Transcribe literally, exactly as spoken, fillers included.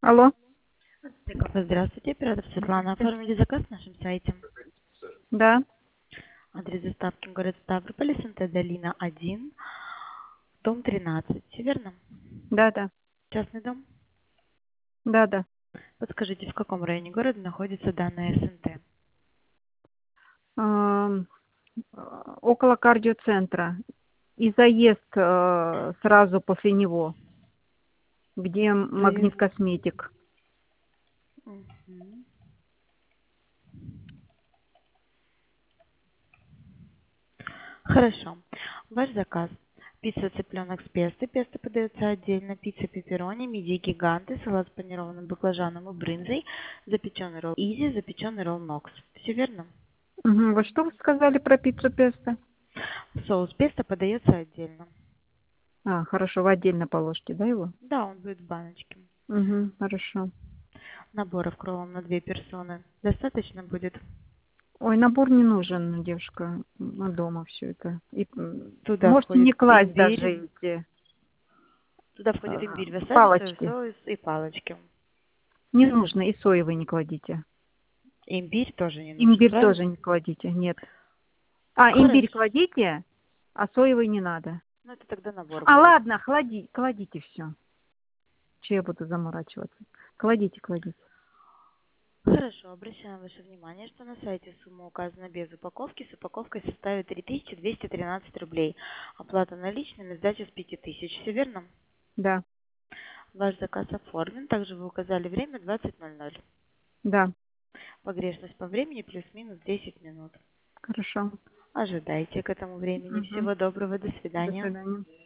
Алло. Стыкова, здравствуйте, оператор Светлана. Оформили заказ на нашем сайте. Да, Адрес доставки город Ставрополь, СНТ Долина один, дом тринадцать. Все верно? да, да, Частный дом? да, да. Подскажите, в каком районе города находится данная СНТ? Ам, а, Около кардиоцентра. И заезд э, сразу после него, где Заезд. Магнит Косметик. Мгм. Хорошо. Ваш заказ. Пицца цыпленок с песто. Песто подается отдельно. Пицца пепперони, мидии гиганты, салат с панированным баклажаном и брынзой, запеченный ролл изи, запеченный ролл нокс. Все верно? Мгм. Вот что вы сказали про пиццу песто? Соус песто подается отдельно. А, хорошо, вы отдельно положите, да, его? Да, он будет в баночке. Угу, хорошо. Наборов кровом на две персоны достаточно будет? Ой, набор не нужен, девушка. Мы дома все это. И, м, Туда можете входит не класть имбирь, даже эти туда входит э, имбирь, васаби, соевый палочки. соус и палочки. Не нужно, и соевый не кладите. Имбирь тоже не нужен, Имбирь правильно? тоже не кладите, нет. А, имбирь Хорошо. кладите, а соевый не надо. Ну, это тогда набор А, будет. ладно, клади, кладите все. Че я буду заморачиваться? Кладите, кладите. Хорошо, обращаем ваше внимание, что на сайте сумма указана без упаковки. С упаковкой составит три тысячи двести тринадцать рублей. Оплата наличными, сдача с пяти тысяч. Все верно? Да, Ваш заказ оформлен. Также вы указали время двадцать ноль ноль. да, Погрешность по времени плюс-минус десять минут. хорошо. Ожидайте к этому времени. Мгм. Всего доброго. До До свидания. свидания.